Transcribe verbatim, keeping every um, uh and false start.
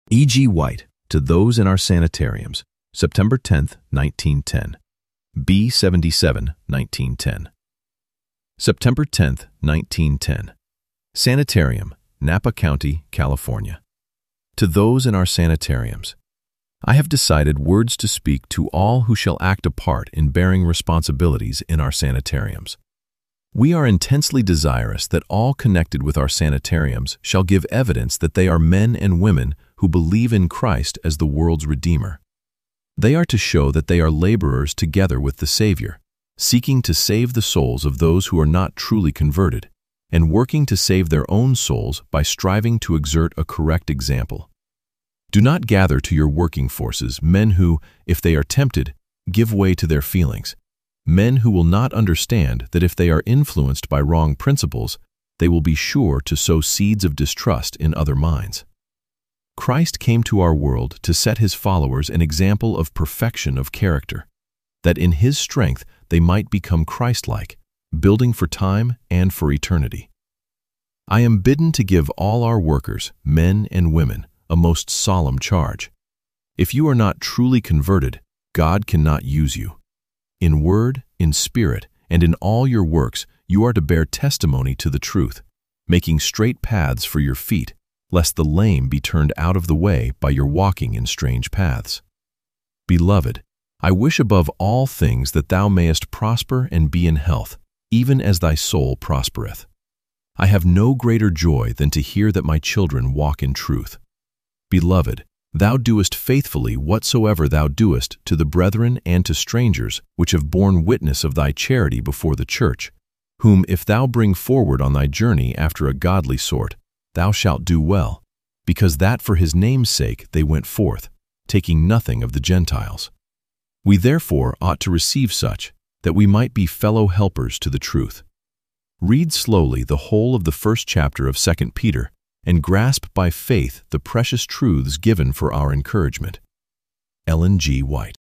E G White, To Those in Our Sanitariums, September tenth, nineteen ten. B seventy-seven, nineteen ten. September tenth, nineteen ten. Sanitarium, Napa County, California. To those in our sanitariums, I have decided words to speak to all who shall act a part in bearing responsibilities in our sanitariums. We are intensely desirous that all connected with our sanitariums shall give evidence that they are men and women who believe in Christ as the world's Redeemer. They are to show that they are laborers together with the Savior, seeking to save the souls of those who are not truly converted, and working to save their own souls by striving to exert a correct example. Do not gather to your working forces men who, if they are tempted, give way to their feelings, men who will not understand that if they are influenced by wrong principles, they will be sure to sow seeds of distrust in other minds. Christ came to our world to set his followers an example of perfection of character, that in his strength they might become Christ-like, building for time and for eternity. I am bidden to give all our workers, men and women, a most solemn charge. If you are not truly converted, God cannot use you. In word, in spirit, and in all your works, you are to bear testimony to the truth, making straight paths for your feet, lest the lame be turned out of the way by your walking in strange paths. Beloved, I wish above all things that thou mayest prosper and be in health, even as thy soul prospereth. I have no greater joy than to hear that my children walk in truth. Beloved, thou doest faithfully whatsoever thou doest to the brethren and to strangers which have borne witness of thy charity before the church, whom if thou bring forward on thy journey after a godly sort, thou shalt do well, because that for his name's sake they went forth, taking nothing of the Gentiles. We therefore ought to receive such, that we might be fellow helpers to the truth. Read slowly the whole of the first chapter of Second Peter, and grasp by faith the precious truths given for our encouragement. Ellen G. White.